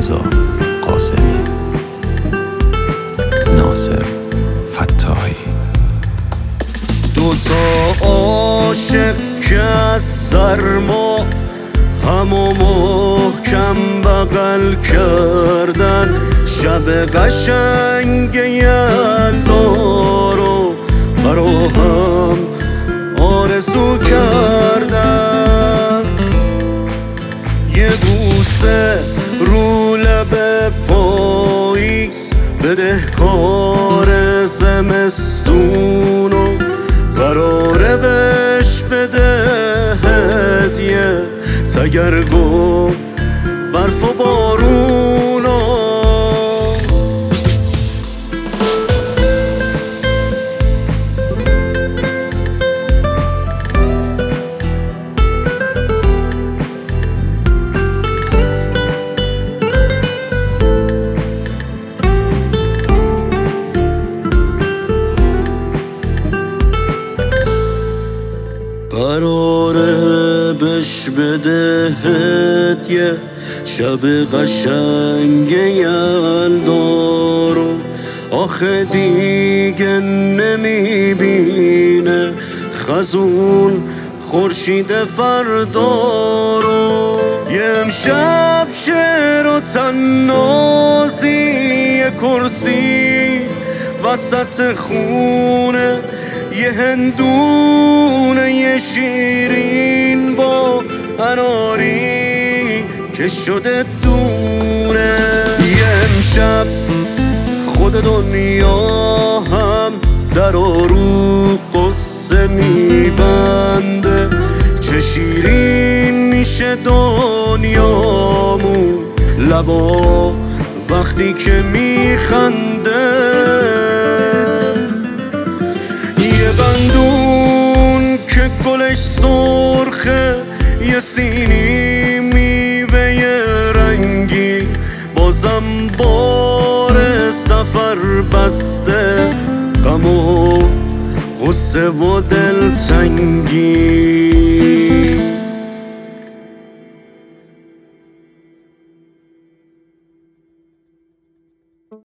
رضا قاسمی، ناصر فتاحی. دوتا عاشق که از سرما همو محکم بغل کردن، شب قشنگ یلدا رو برا هم آرزو کردن. یه بوسه رو لب پاییز بدهکار زمستونو قراره بهش بده هدیه تگرگ و برف و بارونو. قراره بهش بده هدیه شب قشنگ یلدا رو، آخه دیگه نمیبینه خزون خورشید فردا رو. یه امشب شعر و طنازی، یه کرسی وسط خونه، یه هندونه یه شیرین با اناری که شده دونه. یه امشب خود دنیا هم در و رو قصه میبنده، چه شیرین میشه دنیامون لبا وقتی که میخنده. یه بندون که گلش سرخه، یه سینی میوه رنگی، بازم بار سفر بسته غم و غصه و دلتنگی.